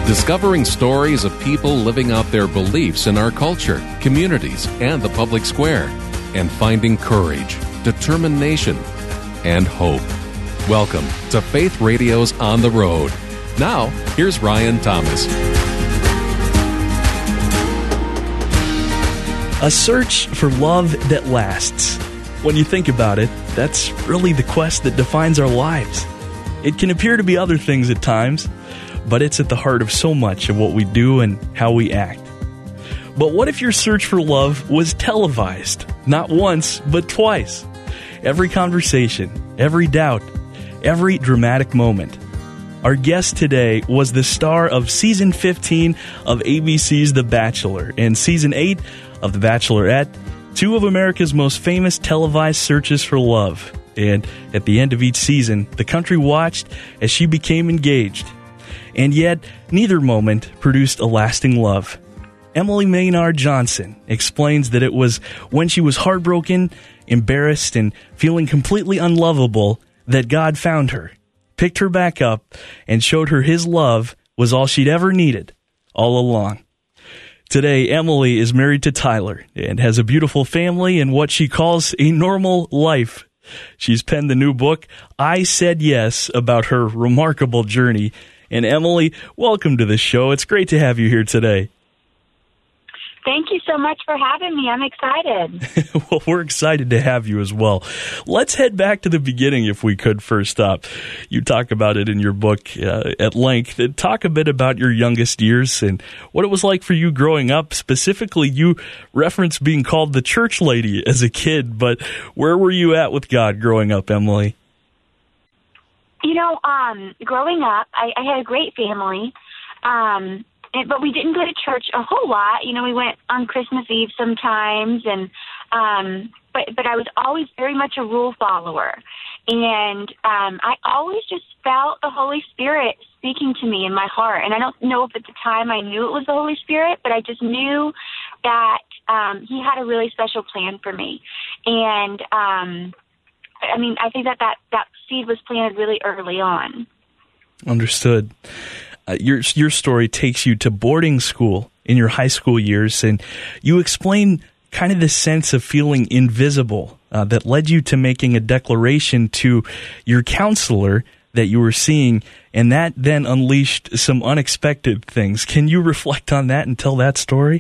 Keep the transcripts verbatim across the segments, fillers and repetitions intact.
Discovering stories of people living out their beliefs in our culture, communities, and the public square, and finding courage, determination, and hope. Welcome to Faith Radio's On the Road. Now, here's Ryan Thomas. A search for love that lasts. When you think about it, that's really the quest that defines our lives. It can appear to be other things at times, but it's at the heart of so much of what we do and how we act. But what if your search for love was televised? Not once, but twice. Every conversation, every doubt, every dramatic moment. Our guest today was the star of Season fifteen of A B C's The Bachelor and Season eight of The Bachelorette, two of America's most famous televised searches for love. And at the end of each season, the country watched as she became engaged. And yet, neither moment produced a lasting love. Emily Maynard Johnson explains that it was when she was heartbroken, embarrassed, and feeling completely unlovable that God found her, picked her back up, and showed her His love was all she'd ever needed, all along. Today, Emily is married to Tyler and has a beautiful family and what she calls a normal life. She's penned the new book, I Said Yes, about her remarkable journey. And Emily, welcome to the show. It's great to have you here today. Thank you so much for having me. I'm excited. Well, we're excited to have you as well. Let's head back to the beginning, if we could, first up. You talk about it in your book uh, at length. Talk a bit about your youngest years and what it was like for you growing up. Specifically, you reference being called the church lady as a kid, but where were you at with God growing up, Emily? You know, um, growing up, I, I had a great family, um, and, but we didn't go to church a whole lot. You know, we went on Christmas Eve sometimes, and um, but but I was always very much a rule follower, and um, I always just felt the Holy Spirit speaking to me in my heart. And I don't know if at the time I knew it was the Holy Spirit, but I just knew that um, He had a really special plan for me, and um, I mean, I think that, that that seed was planted really early on. Understood. Uh, your your story takes you to boarding school in your high school years, and you explain kind of the sense of feeling invisible uh, that led you to making a declaration to your counselor that you were seeing, and that then unleashed some unexpected things. Can you reflect on that and tell that story?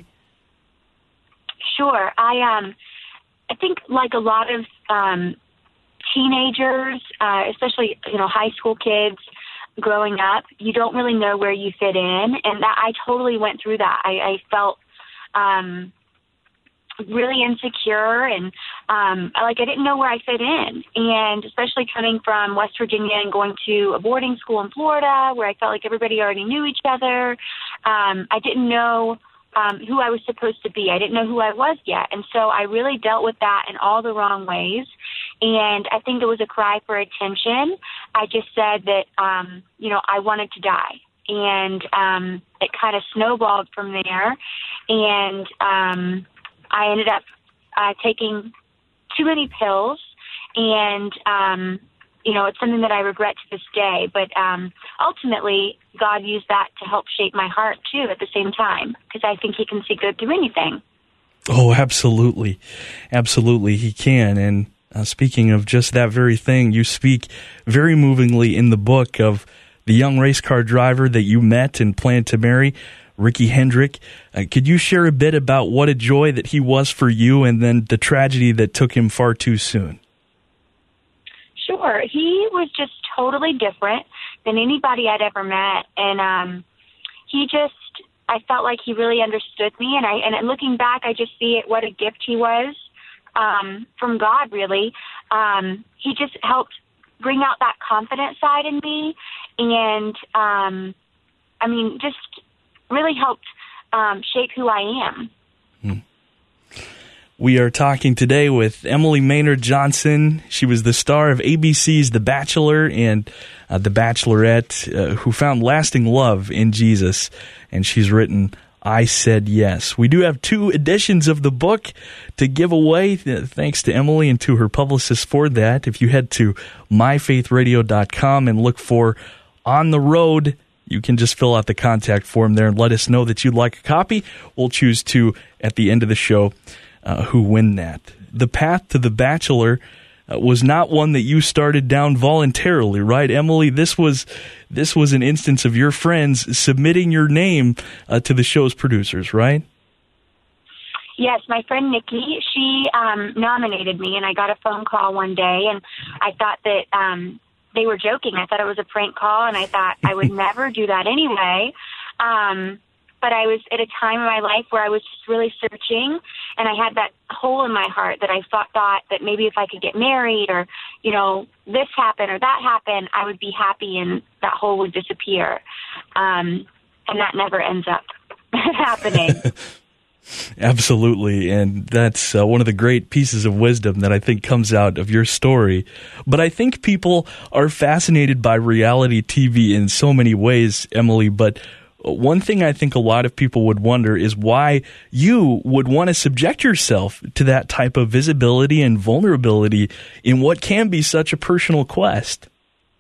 Sure. I um, I think like a lot of um, teenagers, uh, especially, you know, high school kids growing up, you don't really know where you fit in. And that I totally went through that. I, I felt um, really insecure and um, like I didn't know where I fit in. And especially coming from West Virginia and going to a boarding school in Florida where I felt like everybody already knew each other. Um, I didn't know Um, who I was supposed to be. I didn't know who I was yet. And so I really dealt with that in all the wrong ways. And I think it was a cry for attention. I just said that, um, you know, I wanted to die. And um, it kind of snowballed from there. And um, I ended up uh, taking too many pills. And, um, you know, it's something that I regret to this day. But um, ultimately, God used that to help shape my heart, too, at the same time, because I think He can see good through anything. Oh, absolutely. Absolutely, He can. And uh, speaking of just that very thing, you speak very movingly in the book of the young race car driver that you met and planned to marry, Ricky Hendrick. Uh, could you share a bit about what a joy that he was for you and then the tragedy that took him far too soon? Sure. He was just totally different than anybody I'd ever met. And um, he just, I felt like he really understood me. And I, and looking back, I just see it, what a gift he was um, from God, really. Um, he just helped bring out that confident side in me. And, um, I mean, just really helped um, shape who I am. Hmm. We are talking today with Emily Maynard Johnson. She was the star of A B C's The Bachelor and uh, The Bachelorette, uh, who found lasting love in Jesus, and she's written I Said Yes. We do have two editions of the book to give away, thanks to Emily and to her publicist for that. If you head to my faith radio dot com and look for On the Road, You can just fill out the contact form there and let us know that you'd like a copy. We'll choose to, at the end of the show, uh, who win that. The path to The Bachelor uh, was not one that you started down voluntarily, right, Emily? This was this was an instance of your friends submitting your name uh, to the show's producers, right? Yes, my friend Nikki, she um, nominated me, and I got a phone call one day, and I thought that um, they were joking. I thought it was a prank call, and I thought I would never do that anyway. Um, but I was at a time in my life where I was just really searching, and I had that hole in my heart that I thought, thought that maybe if I could get married or, you know, this happen or that happen, I would be happy and that hole would disappear. Um, and that never ends up happening. Absolutely, and that's uh, one of the great pieces of wisdom that I think comes out of your story. But I think people are fascinated by reality T V in so many ways, Emily, but one thing I think a lot of people would wonder is why you would want to subject yourself to that type of visibility and vulnerability in what can be such a personal quest.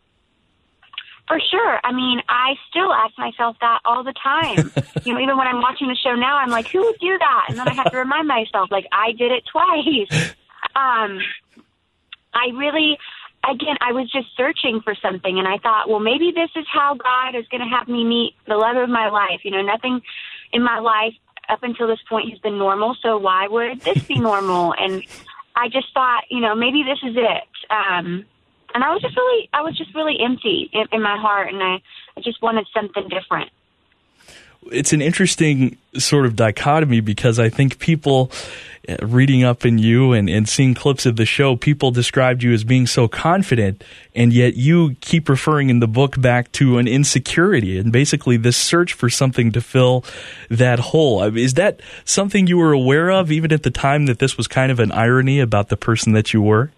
For sure. I mean, I still ask myself that all the time. You know, even when I'm watching the show now, I'm like, who would do that? And then I have to remind myself, like, I did it twice. Um, I really, again, I was just searching for something, and I thought, well, maybe this is how God is going to have me meet the love of my life. You know, nothing in my life up until this point has been normal, so why would this be normal? And I just thought, you know, maybe this is it. Um And I was just really, I was just really empty in, in my heart, and I, I just wanted something different. It's an interesting sort of dichotomy because I think people uh, reading up in you and, and seeing clips of the show, people described you as being so confident, and yet you keep referring in the book back to an insecurity and basically this search for something to fill that hole. I mean, is that something you were aware of even at the time, that this was kind of an irony about the person that you were?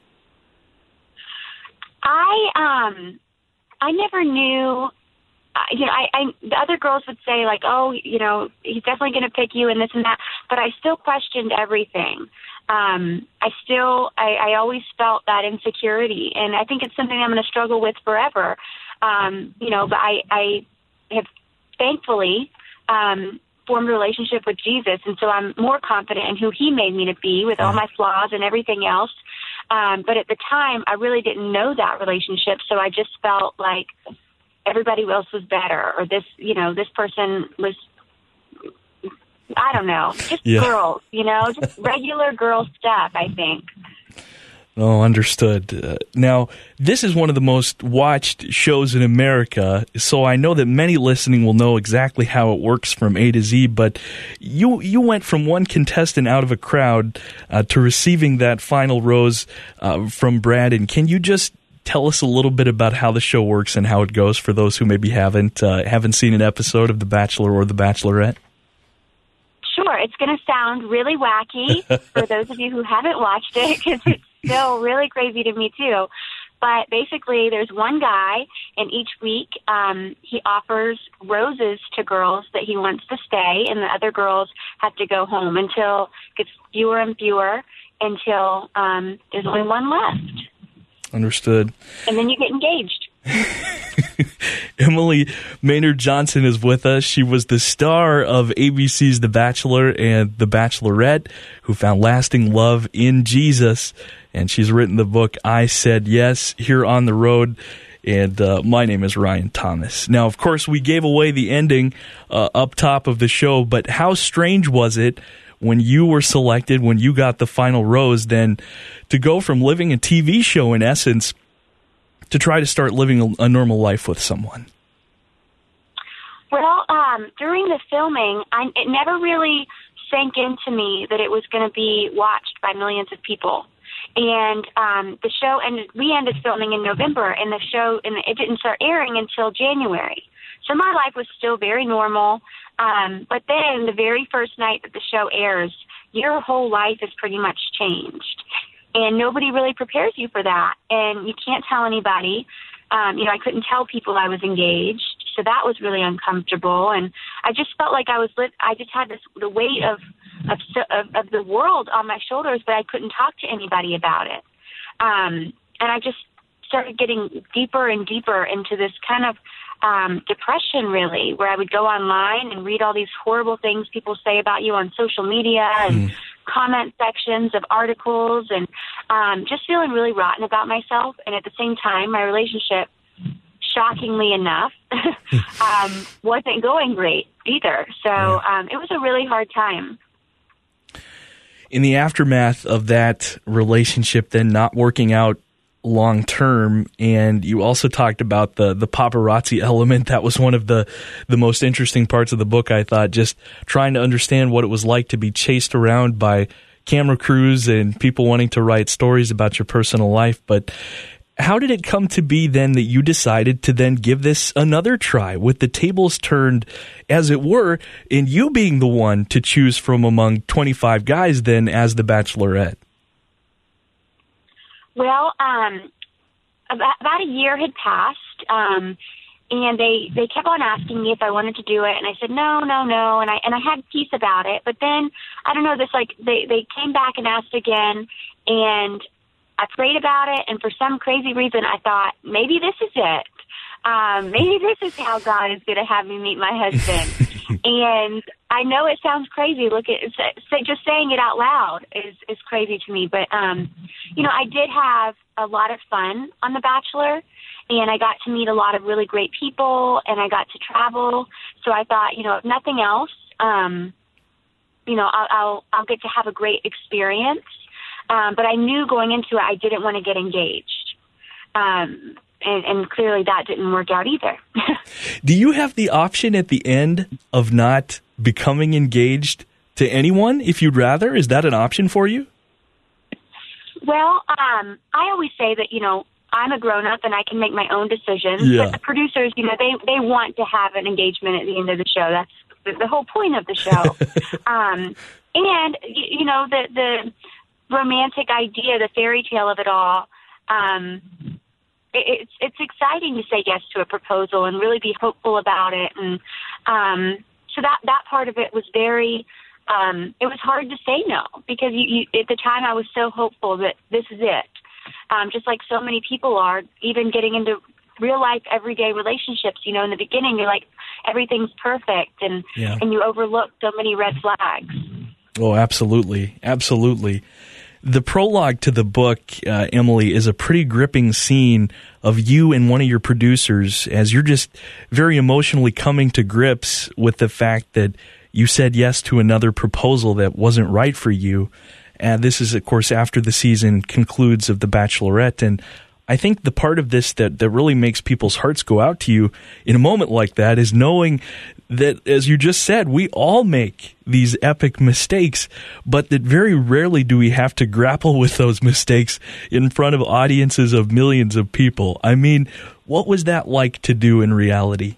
I um, I never knew. Uh, you know, I, I the other girls would say like, oh, you know, he's definitely going to pick you and this and that. But I still questioned everything. Um, I still, I, I always felt that insecurity, and I think it's something I'm going to struggle with forever. Um, you know, but I, I have thankfully um, formed a relationship with Jesus, and so I'm more confident in who He made me to be, with all my flaws and everything else. Um, but at the time, I really didn't know that relationship, so I just felt like everybody else was better, or this, you know, this person was, I don't know, just yeah. girls, you know, just regular girl stuff, I think. Oh, understood. Uh, now, this is one of the most watched shows in America, so I know that many listening will know exactly how it works from A to Z, but you you went from one contestant out of a crowd uh, to receiving that final rose uh, from Brad. And can you just tell us a little bit about how the show works and how it goes for those who maybe haven't uh, haven't seen an episode of The Bachelor or The Bachelorette? Sure. It's going to sound really wacky for those of you who haven't watched it, because it's still really crazy to me too. But basically, there's one guy, and each week um, he offers roses to girls that he wants to stay, and the other girls have to go home until it gets fewer and fewer until um, there's only one left. Understood. And then you get engaged. Emily Maynard Johnson is with us. She was the star of A B C's The Bachelor and The Bachelorette, who found lasting love in Jesus. And she's written the book, I Said Yes, here on the road. And uh, my name is Ryan Thomas. Now, of course, we gave away the ending uh, up top of the show, but how strange was it when you were selected, when you got the final rose, then to go from living a T V show, in essence, to try to start living a, a normal life with someone? Well, um, during the filming, I, it never really sank into me that it was going to be watched by millions of people. And um, the show, and we ended filming in November, and the show, and it didn't start airing until January. So my life was still very normal. Um, but then the very first night that the show airs, your whole life is pretty much changed. And nobody really prepares you for that. And you can't tell anybody. Um, you know, I couldn't tell people I was engaged. So that was really uncomfortable. And I just felt like I was, lit- I just had this, the weight of, of, of, of the world on my shoulders, but I couldn't talk to anybody about it. Um, and I just started getting deeper and deeper into this kind of um, depression, really, where I would go online and read all these horrible things people say about you on social media and mm. comment sections of articles, and um, just feeling really rotten about myself. And at the same time, my relationship, shockingly enough, um, wasn't going great either. So um, it was a really hard time. In the aftermath of that relationship then not working out long term, and you also talked about the the paparazzi element. That was one of the the most interesting parts of the book, I thought, just trying to understand what it was like to be chased around by camera crews and people wanting to write stories about your personal life. But how did it come to be then that you decided to then give this another try, with the tables turned, as it were, and you being the one to choose from among twenty-five guys then as the Bachelorette? Well, um, about, about a year had passed, um, and they, they kept on asking me if I wanted to do it, and I said no, no, no, and I and I had peace about it. But then, I don't know, this like they, they came back and asked again, and I prayed about it, and for some crazy reason, I thought, maybe this is it. Um, maybe this is how God is going to have me meet my husband. And I know it sounds crazy. Look, at just saying it out loud is, is crazy to me. But, um, you know, I did have a lot of fun on The Bachelor, and I got to meet a lot of really great people, and I got to travel. So I thought, you know, if nothing else, um, you know, I'll, I'll, I'll get to have a great experience. Um, but I knew going into it, I didn't want to get engaged. Um, and, and clearly that didn't work out either. Do you have the option at the end of not becoming engaged to anyone if you'd rather? Is that an option for you? Well, um, I always say that, you know, I'm a grown-up and I can make my own decisions. Yeah. But the producers, you know, they, they want to have an engagement at the end of the show. That's the, the whole point of the show. um, and, you know, the... the romantic idea, the fairy tale of it all. Um, it, it's it's exciting to say yes to a proposal and really be hopeful about it, and um, so that that part of it was very. Um, it was hard to say no because you, you, at the time I was so hopeful that this is it. Um, just like so many people are, even getting into real life, everyday relationships. You know, in the beginning, you're like everything's perfect, and yeah. and you overlook so many red flags. Oh, absolutely, absolutely. The prologue to the book, uh, Emily, is a pretty gripping scene of you and one of your producers as you're just very emotionally coming to grips with the fact that you said yes to another proposal that wasn't right for you. And this is, of course, after the season concludes of The Bachelorette. And I think the part of this that, that really makes people's hearts go out to you in a moment like that is knowing that, as you just said, we all make these epic mistakes, but that very rarely do we have to grapple with those mistakes in front of audiences of millions of people. I mean, what was that like to do in reality?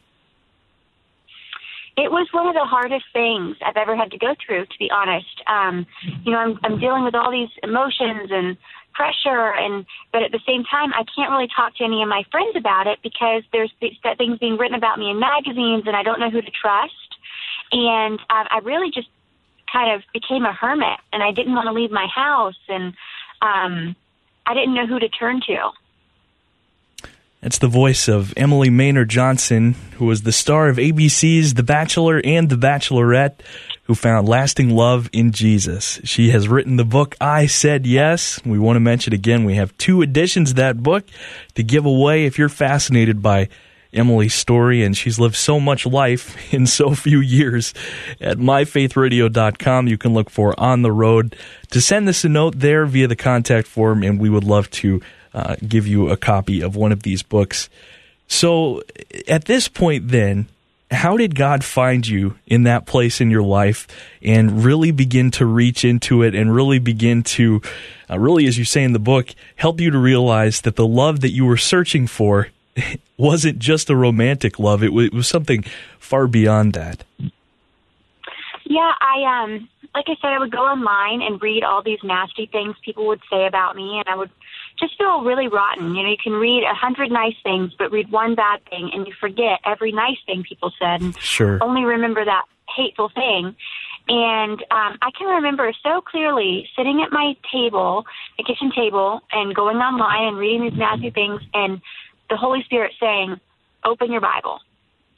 It was one of the hardest things I've ever had to go through, to be honest. Um, you know, I'm, I'm dealing with all these emotions and pressure, and but at the same time, I can't really talk to any of my friends about it because there's things being written about me in magazines, and I don't know who to trust. And um, I really just kind of became a hermit, and I didn't want to leave my house, and um, I didn't know who to turn to. That's the voice of Emily Maynard Johnson, who was the star of A B C's The Bachelor and The Bachelorette, who found lasting love in Jesus. She has written the book, I Said Yes. We want to mention again, we have two editions of that book to give away if you're fascinated by Emily's story, and she's lived so much life in so few years. At my faith radio dot com, you can look for On the Road to send us a note there via the contact form, and we would love to uh, give you a copy of one of these books. So at this point then, how did God find you in that place in your life and really begin to reach into it and really begin to, uh, really, as you say in the book, help you to realize that the love that you were searching for wasn't just a romantic love. It was, it was something far beyond that. Yeah, I um, like I said, I would go online and read all these nasty things people would say about me, and I would just feel really rotten. You know, you can read a hundred nice things, but read one bad thing, and you forget every nice thing people said, and sure. only remember that hateful thing. And um, I can remember so clearly sitting at my table, the kitchen table, and going online and reading these nasty things, and the Holy Spirit saying, open your Bible.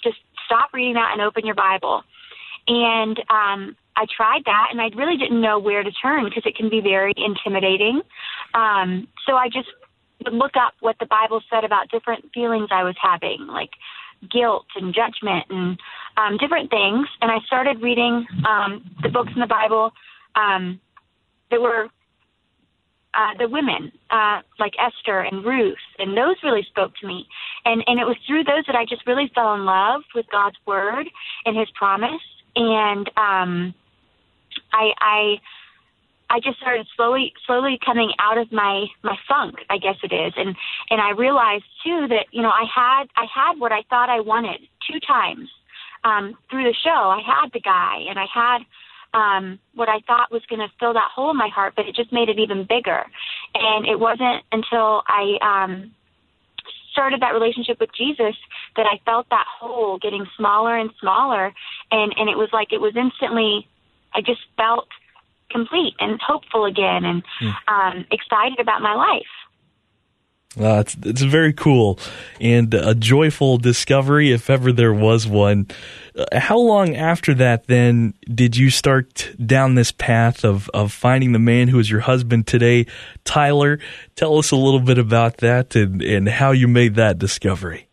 just stop reading that and open your Bible. And um, I tried that, and I really didn't know where to turn because it can be very intimidating. Um, so I just would look up what the Bible said about different feelings I was having, like guilt and judgment and um, different things. And I started reading um, the books in the Bible um, that were uh, the women, uh, like Esther and Ruth, and those really spoke to me. And, and it was through those that I just really fell in love with God's Word and His promise. And um, I, I, I just started slowly, slowly coming out of my, my funk, I guess it is, and and I realized too that you know I had I had what I thought I wanted two times um, through the show. I had the guy, and I had um, what I thought was going to fill that hole in my heart, but it just made it even bigger. And it wasn't until I um, started that relationship with Jesus that I felt that hole getting smaller and smaller, and, and it was like it was instantly, I just felt complete and hopeful again and mm. um, excited about my life. Uh, it's, it's very cool and a joyful discovery if ever there was one. Uh, how long after that then did you start down this path of, of finding the man who is your husband today, Tyler? Tell us a little bit about that and, and how you made that discovery.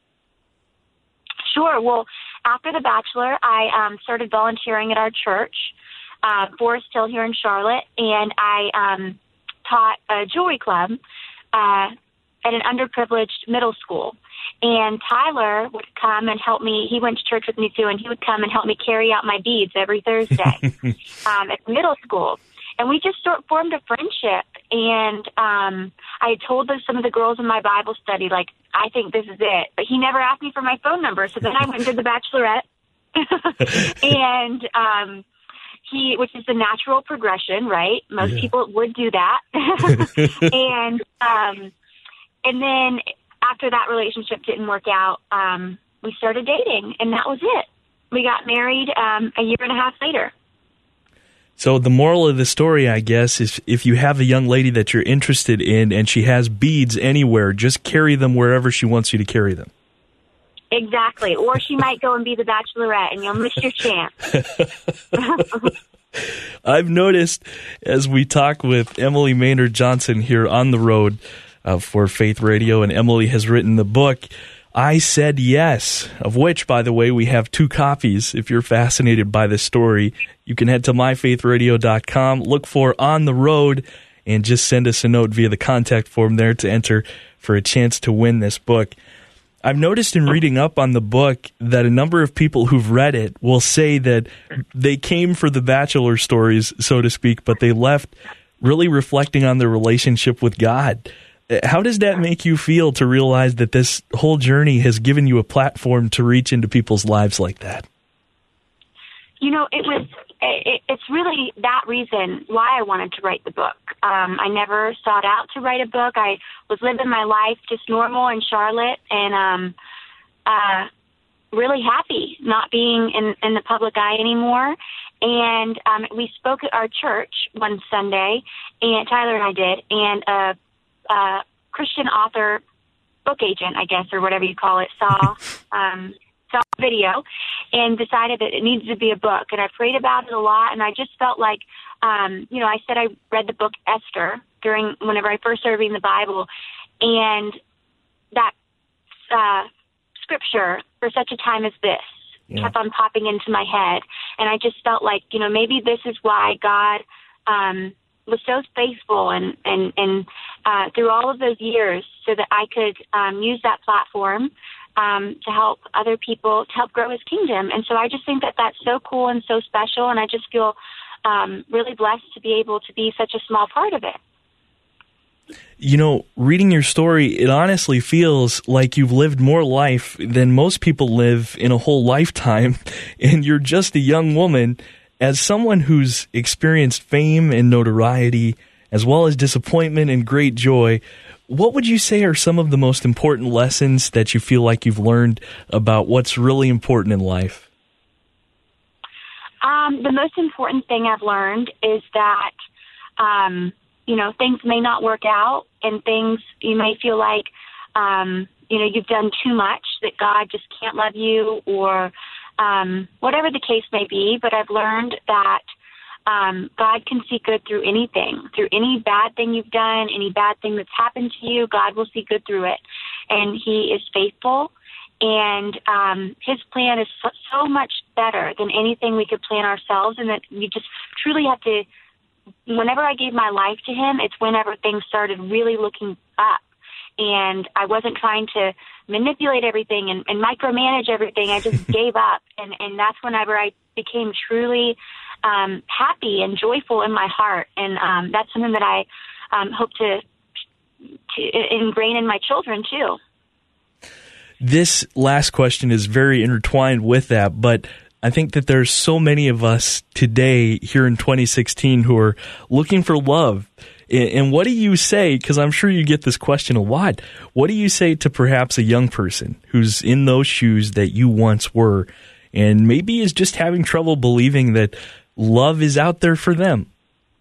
Sure. Well, after The Bachelor, I um, started volunteering at our church, uh, Forest Hill here in Charlotte, and I um, taught a jewelry club uh at an underprivileged middle school. And Tyler would come and help me. He went to church with me too, and he would come and help me carry out my beads every Thursday um, at middle school. And we just sort formed a friendship. And um, I had told those, some of the girls in my Bible study, like, I think this is it. But he never asked me for my phone number. So then I went to The Bachelorette. and um, he, which is the natural progression, right? Most yeah. people would do that. and um And then after that relationship didn't work out, um, we started dating, and that was it. We got married um, a year and a half later. So the moral of the story, I guess, is if you have a young lady that you're interested in and she has beads anywhere, just carry them wherever she wants you to carry them. Exactly. Or she might go and be the Bachelorette, and you'll miss your chance. I've noticed as we talk with Emily Maynard Johnson here on the road, Uh, for Faith Radio, and Emily has written the book, I Said Yes, of which, by the way, we have two copies. If you're fascinated by this story, you can head to my faith radio dot com, look for On the Road, and just send us a note via the contact form there to enter for a chance to win this book. I've noticed in reading up on the book that a number of people who've read it will say that they came for the Bachelor stories, so to speak, but they left really reflecting on their relationship with God. How does that make you feel to realize that this whole journey has given you a platform to reach into people's lives like that? You know, it was, it, it's really that reason why I wanted to write the book. Um, I never sought out to write a book. I was living my life just normal in Charlotte and um, uh, really happy not being in, in the public eye anymore. And um, we spoke at our church one Sunday, and Tyler and I did, and uh Uh, Christian author, book agent, I guess, or whatever you call it, saw um, saw a video and decided that it needed to be a book. And I prayed about it a lot, and I just felt like, um, you know, I said I read the book Esther during whenever I first started reading the Bible, and that uh, scripture, for such a time as this, yeah. kept on popping into my head. And I just felt like, you know, maybe this is why God um, was so faithful and, and, and uh, through all of those years so that I could um, use that platform um, to help other people, to help grow His kingdom. And so I just think that that's so cool and so special, and I just feel um, really blessed to be able to be such a small part of it. You know, reading your story, it honestly feels like you've lived more life than most people live in a whole lifetime, and you're just a young woman. As someone who's experienced fame and notoriety, as well as disappointment and great joy, what would you say are some of the most important lessons that you feel like you've learned about what's really important in life? Um, the most important thing I've learned is that, um, you know, things may not work out, and things you may feel like um, you know, you've done too much, that God just can't love you, or um, whatever the case may be. But I've learned that um, God can see good through anything, through any bad thing you've done, any bad thing that's happened to you. God will see good through it, and He is faithful. And um, His plan is so, so much better than anything we could plan ourselves, and that you just truly have to. Whenever I gave my life to Him, it's whenever things started really looking up. And I wasn't trying to manipulate everything and, and micromanage everything. I just gave up. And, and that's whenever I became truly um, happy and joyful in my heart. And um, that's something that I um, hope to, to ingrain in my children, too. This last question is very intertwined with that, but I think that there's so many of us today here in twenty sixteen who are looking for love. And what do you say, because I'm sure you get this question a lot, what do you say to perhaps a young person who's in those shoes that you once were and maybe is just having trouble believing that love is out there for them?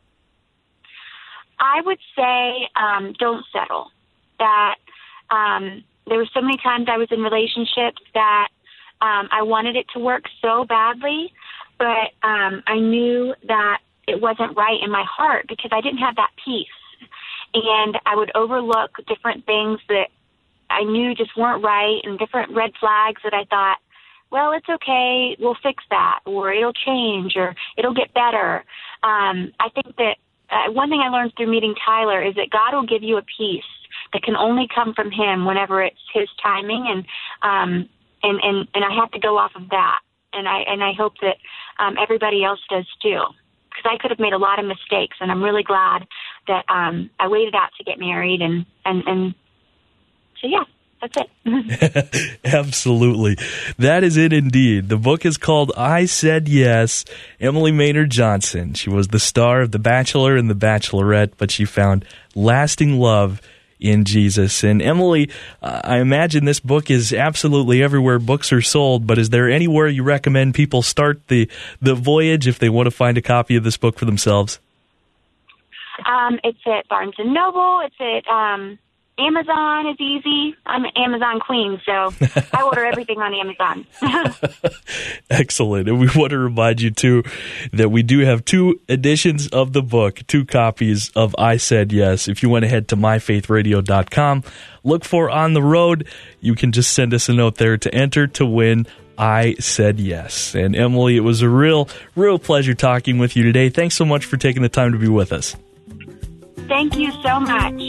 I would say um, don't settle. That um, there were so many times I was in relationships that um, I wanted it to work so badly, but um, I knew that it wasn't right in my heart because I didn't have that peace. And I would overlook different things that I knew just weren't right and different red flags that I thought, well, it's okay, we'll fix that, or it'll change, or it'll get better. Um, I think that uh, one thing I learned through meeting Tyler is that God will give you a peace that can only come from Him whenever it's His timing, and um, and, and, and I have to go off of that. And I and I hope that um, everybody else does too. Because I could have made a lot of mistakes, and I'm really glad that um, I waited out to get married, and, and, and so, yeah, that's it. Absolutely. That is it indeed. The book is called I Said Yes, Emily Maynard Johnson. She was the star of The Bachelor and The Bachelorette, but she found lasting love in Jesus. And Emily, uh, I imagine this book is absolutely everywhere books are sold, but is there anywhere you recommend people start the, the voyage if they want to find a copy of this book for themselves? Um, it's at Barnes and Noble. It's at um, Amazon is easy. I'm an Amazon queen, so I order everything on Amazon. Excellent. And we want to remind you, too, that we do have two editions of the book, two copies of I Said Yes. If you want to head to my faith radio dot com, look for On the Road. You can just send us a note there to enter to win I Said Yes. And Emily, it was a real, real pleasure talking with you today. Thanks so much for taking the time to be with us. Thank you so much.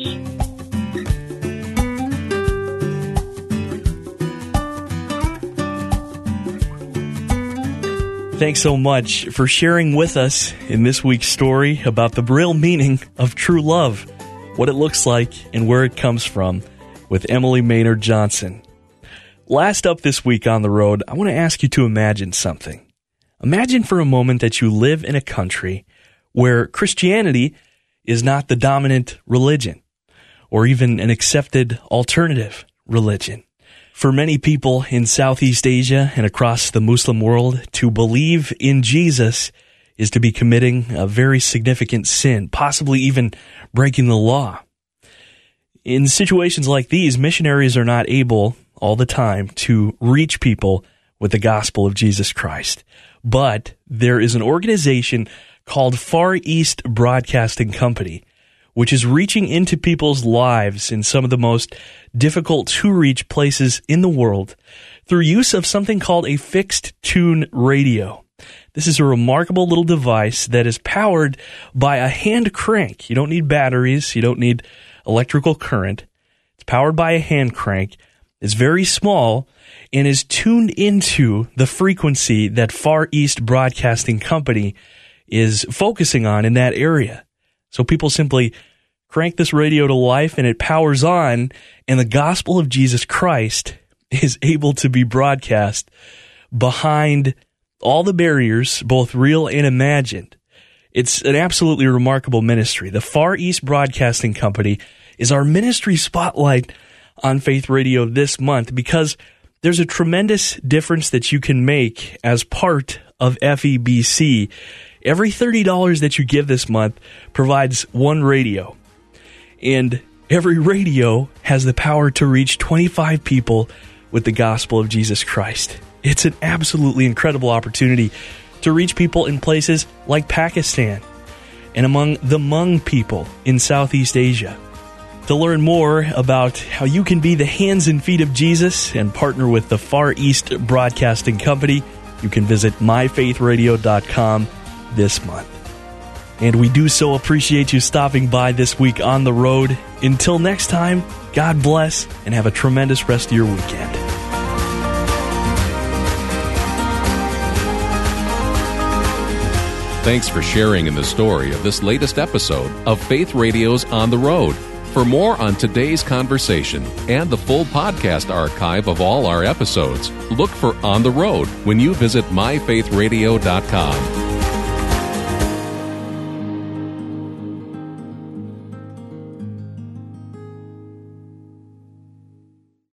Thanks so much for sharing with us in this week's story about the real meaning of true love, what it looks like, and where it comes from with Emily Maynard Johnson. Last up this week on the road, I want to ask you to imagine something. Imagine for a moment that you live in a country where Christianity is not the dominant religion, or even an accepted alternative religion. For many people in Southeast Asia and across the Muslim world, to believe in Jesus is to be committing a very significant sin, possibly even breaking the law. In situations like these, missionaries are not able all the time to reach people with the gospel of Jesus Christ. But there is an organization called Far East Broadcasting Company, which is reaching into people's lives in some of the most difficult to reach places in the world through use of something called a fixed tune radio. This is a remarkable little device that is powered by a hand crank. You don't need batteries. You don't need electrical current. It's powered by a hand crank. It's very small and is tuned into the frequency that Far East Broadcasting Company is focusing on in that area. So people simply crank this radio to life and it powers on, and the gospel of Jesus Christ is able to be broadcast behind all the barriers, both real and imagined. It's an absolutely remarkable ministry. The Far East Broadcasting Company is our ministry spotlight on Faith Radio this month because there's a tremendous difference that you can make as part of F E B C. Every thirty dollars that you give this month provides one radio. And Every radio has the power to reach twenty-five people with the gospel of Jesus Christ. It's an absolutely incredible opportunity to reach people in places like Pakistan and among the Hmong people in Southeast Asia. To learn more about how you can be the hands and feet of Jesus and partner with the Far East Broadcasting Company, you can visit my faith radio dot com this month. And we do so appreciate you stopping by this week on the road. Until next time, God bless and have a tremendous rest of your weekend. Thanks for sharing in the story of this latest episode of Faith Radio's On the Road. For more on today's conversation and the full podcast archive of all our episodes, look for On the Road when you visit my faith radio dot com.